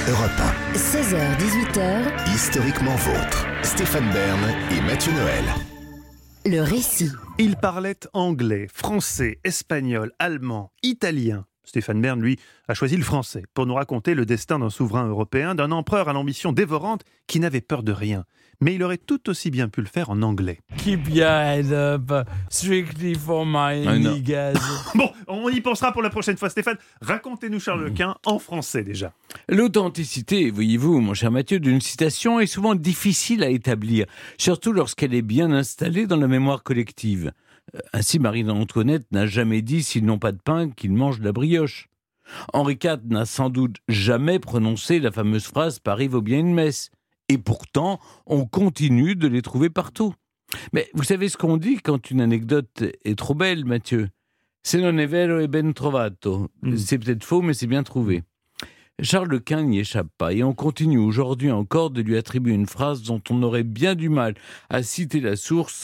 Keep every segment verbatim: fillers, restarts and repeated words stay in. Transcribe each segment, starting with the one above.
Europe un. seize heures dix-huit heures. Historiquement vôtre. Stéphane Bern et Mathieu Noël. Le récit. Il parlait anglais, français, espagnol, allemand, italien. Stéphane Bern, lui, a choisi le français pour nous raconter le destin d'un souverain européen, d'un empereur à l'ambition dévorante qui n'avait peur de rien. Mais il aurait tout aussi bien pu le faire en anglais. Keep your head up, strictly for my Ah, non. niggas. Bon, on y pensera pour la prochaine fois. Stéphane, racontez-nous Charles Quint en français déjà. L'authenticité, voyez-vous, mon cher Mathieu, d'une citation est souvent difficile à établir, surtout lorsqu'elle est bien installée dans la mémoire collective. Ainsi, Marie-Antoinette n'a jamais dit « s'ils n'ont pas de pain, qu'ils mangent de la brioche ». Henri quatre n'a sans doute jamais prononcé la fameuse phrase « Paris vaut bien une messe ». Et pourtant, on continue de les trouver partout. Mais vous savez ce qu'on dit quand une anecdote est trop belle, Mathieu ? Se non è vero è ben trovato. Mm. C'est peut-être faux, mais c'est bien trouvé. Charles Quint n'y échappe pas, et on continue aujourd'hui encore de lui attribuer une phrase dont on aurait bien du mal à citer la source.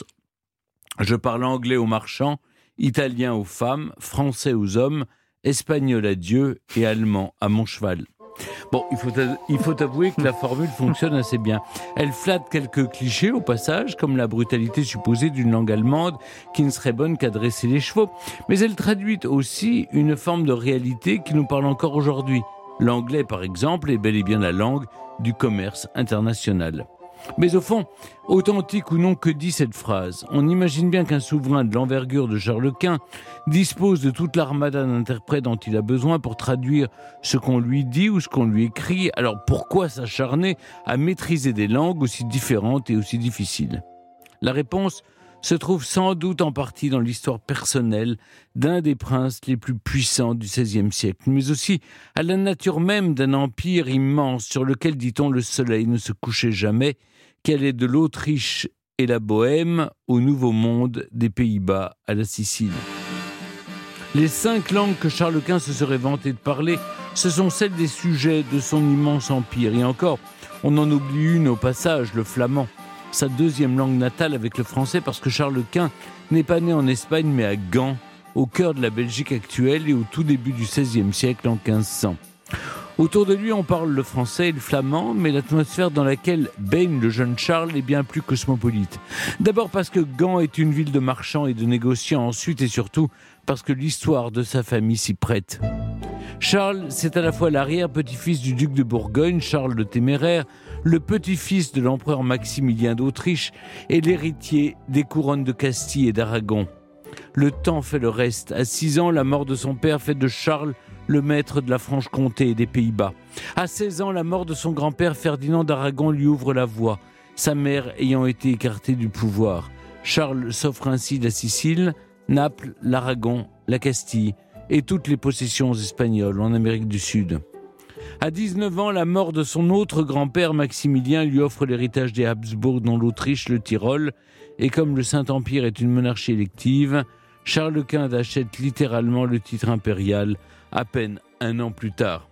Je parle anglais aux marchands, italien aux femmes, français aux hommes, espagnol à Dieu et allemand à mon cheval. Bon, il faut, il faut avouer que la formule fonctionne assez bien. Elle flatte quelques clichés au passage, comme la brutalité supposée d'une langue allemande qui ne serait bonne qu'à dresser les chevaux. Mais elle traduit aussi une forme de réalité qui nous parle encore aujourd'hui. L'anglais, par exemple, est bel et bien la langue du commerce international. Mais au fond, authentique ou non, que dit cette phrase ? On imagine bien qu'un souverain de l'envergure de Charles Quint dispose de toute l'armada d'interprètes dont il a besoin pour traduire ce qu'on lui dit ou ce qu'on lui écrit. Alors pourquoi s'acharner à maîtriser des langues aussi différentes et aussi difficiles ? La réponse se trouve sans doute en partie dans l'histoire personnelle d'un des princes les plus puissants du seizième siècle, mais aussi à la nature même d'un empire immense sur lequel, dit-on, le soleil ne se couchait jamais, qu'elle est de l'Autriche et la Bohème au Nouveau Monde, des Pays-Bas à la Sicile. Les cinq langues que Charles Quint se serait vanté de parler, ce sont celles des sujets de son immense empire. Et encore, on en oublie une au passage, le flamand. Sa deuxième langue natale avec le français, parce que Charles Quint n'est pas né en Espagne mais à Gand, au cœur de la Belgique actuelle et au tout début du seizième siècle en quinze cents. Autour de lui, on parle le français et le flamand, mais l'atmosphère dans laquelle baigne le jeune Charles est bien plus cosmopolite. D'abord parce que Gand est une ville de marchands et de négociants, ensuite et surtout parce que l'histoire de sa famille s'y prête. Charles, c'est à la fois l'arrière-petit-fils du duc de Bourgogne, Charles le Téméraire, le petit-fils de l'empereur Maximilien d'Autriche et l'héritier des couronnes de Castille et d'Aragon. Le temps fait le reste. À six ans, la mort de son père fait de Charles le maître de la Franche-Comté et des Pays-Bas. À seize ans, la mort de son grand-père Ferdinand d'Aragon lui ouvre la voie, sa mère ayant été écartée du pouvoir. Charles s'offre ainsi la Sicile, Naples, l'Aragon, la Castille et toutes les possessions espagnoles en Amérique du Sud. À dix-neuf ans, la mort de son autre grand-père Maximilien lui offre l'héritage des Habsbourg dans l'Autriche, le Tyrol, et comme le Saint-Empire est une monarchie élective, Charles Quint achète littéralement le titre impérial à peine un an plus tard,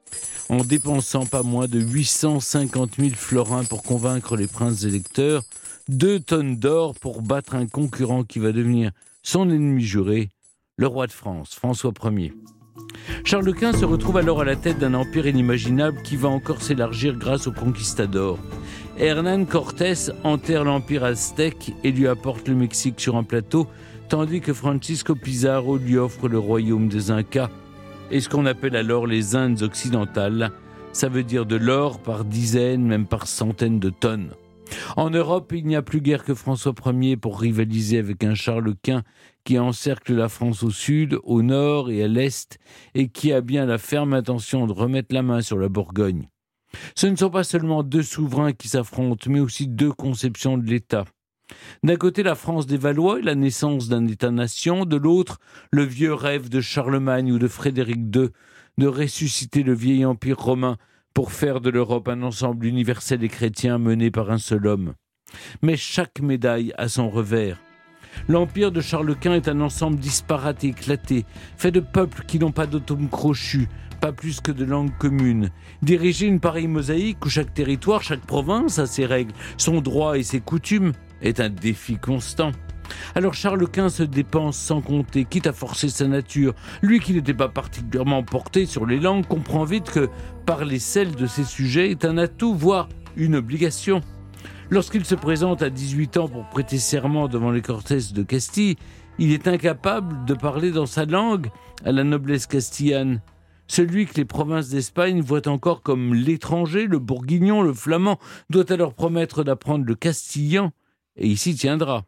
en dépensant pas moins de huit cent cinquante mille florins pour convaincre les princes électeurs, deux tonnes d'or pour battre un concurrent qui va devenir son ennemi juré, le roi de France, François Ier. Charles Quint se retrouve alors à la tête d'un empire inimaginable qui va encore s'élargir grâce aux conquistadors. Hernán Cortés enterre l'empire aztèque et lui apporte le Mexique sur un plateau, tandis que Francisco Pizarro lui offre le royaume des Incas et ce qu'on appelle alors les Indes occidentales. Ça veut dire de l'or par dizaines, même par centaines de tonnes. En Europe, il n'y a plus guère que François Ier pour rivaliser avec un Charles Quint qui encercle la France au sud, au nord et à l'est et qui a bien la ferme intention de remettre la main sur la Bourgogne. Ce ne sont pas seulement deux souverains qui s'affrontent, mais aussi deux conceptions de l'État. D'un côté, la France des Valois et la naissance d'un État-nation, de l'autre, le vieux rêve de Charlemagne ou de Frédéric deux de ressusciter le vieil empire romain pour faire de l'Europe un ensemble universel et chrétien mené par un seul homme. Mais chaque médaille a son revers. L'empire de Charles Quint est un ensemble disparate et éclaté, fait de peuples qui n'ont pas d'atomes crochus, pas plus que de langues communes. Diriger une pareille mosaïque où chaque territoire, chaque province a ses règles, son droit et ses coutumes est un défi constant. Alors Charles Quint se dépense sans compter, quitte à forcer sa nature. Lui qui n'était pas particulièrement porté sur les langues comprend vite que parler celle de ses sujets est un atout, voire une obligation. Lorsqu'il se présente à dix-huit ans pour prêter serment devant les Cortes de Castille, il est incapable de parler dans sa langue à la noblesse castillane. Celui que les provinces d'Espagne voient encore comme l'étranger, le bourguignon, le flamand, doit alors promettre d'apprendre le castillan, et il s'y tiendra.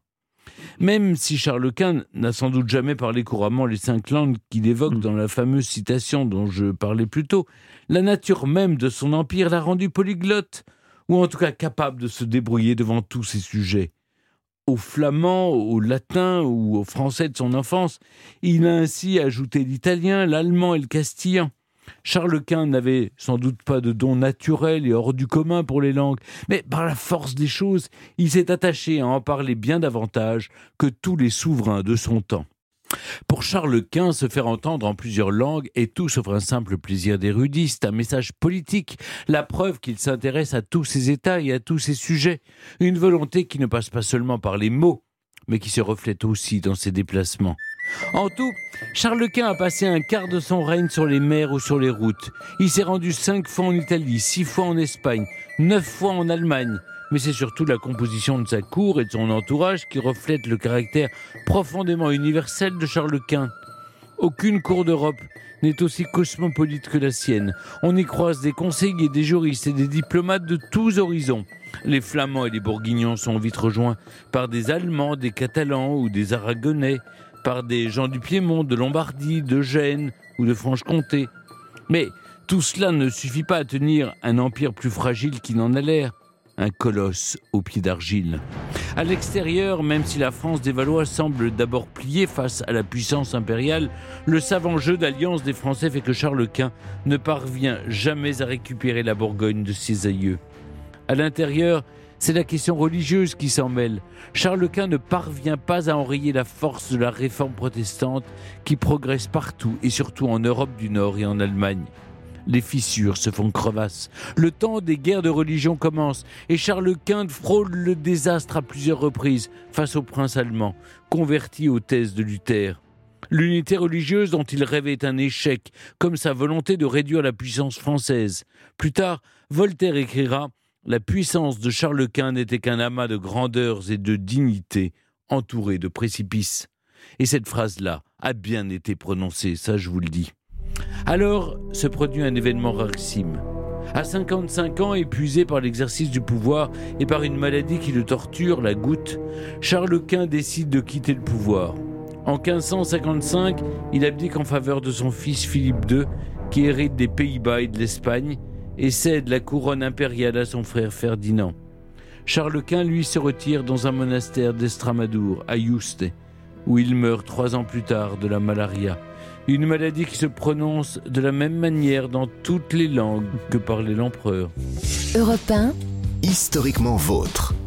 Même si Charles Quint n'a sans doute jamais parlé couramment les cinq langues qu'il évoque dans la fameuse citation dont je parlais plus tôt, la nature même de son empire l'a rendu polyglotte, ou en tout cas capable de se débrouiller devant tous ses sujets. Au flamand, au latin ou au français de son enfance, il a ainsi ajouté l'italien, l'allemand et le castillan. Charles Quint n'avait sans doute pas de don naturel et hors du commun pour les langues, mais par la force des choses, il s'est attaché à en parler bien davantage que tous les souverains de son temps. Pour Charles Quint, se faire entendre en plusieurs langues est tout sauf un simple plaisir d'érudit, un message politique, la preuve qu'il s'intéresse à tous ses états et à tous ses sujets, une volonté qui ne passe pas seulement par les mots, mais qui se reflète aussi dans ses déplacements. En tout, Charles Quint a passé un quart de son règne sur les mers ou sur les routes. Il s'est rendu cinq fois en Italie, six fois en Espagne, neuf fois en Allemagne. Mais c'est surtout la composition de sa cour et de son entourage qui reflète le caractère profondément universel de Charles Quint. Aucune cour d'Europe n'est aussi cosmopolite que la sienne. On y croise des conseillers, des juristes et des diplomates de tous horizons. Les Flamands et les Bourguignons sont vite rejoints par des Allemands, des Catalans ou des Aragonais, par des gens du Piémont, de Lombardie, de Gênes ou de Franche-Comté. Mais tout cela ne suffit pas à tenir un empire plus fragile qu'il n'en a l'air. Un colosse aux pieds d'argile. À l'extérieur, même si la France des Valois semble d'abord plier face à la puissance impériale, le savant jeu d'alliance des Français fait que Charles Quint ne parvient jamais à récupérer la Bourgogne de ses aïeux. À l'intérieur, c'est la question religieuse qui s'en mêle. Charles Quint ne parvient pas à enrayer la force de la réforme protestante qui progresse partout et surtout en Europe du Nord et en Allemagne. Les fissures se font crevasses. Le temps des guerres de religion commence et Charles Quint frôle le désastre à plusieurs reprises face au prince allemand, converti aux thèses de Luther. L'unité religieuse dont il rêvait est un échec, comme sa volonté de réduire la puissance française. Plus tard, Voltaire écrira « La puissance de Charles Quint n'était qu'un amas de grandeurs et de dignités entouré de précipices. » Et cette phrase-là a bien été prononcée, ça je vous le dis. Alors se produit un événement rarissime. À cinquante-cinq ans, épuisé par l'exercice du pouvoir et par une maladie qui le torture, la goutte, Charles Quint décide de quitter le pouvoir. En quinze cent cinquante-cinq, il abdique en faveur de son fils Philippe deux, qui hérite des Pays-Bas et de l'Espagne, et cède la couronne impériale à son frère Ferdinand. Charles Quint, lui, se retire dans un monastère d'Estramadour, à Yuste, où il meurt trois ans plus tard de la malaria. Une maladie qui se prononce de la même manière dans toutes les langues que parlait l'empereur. Europe un, Historiquement vôtre.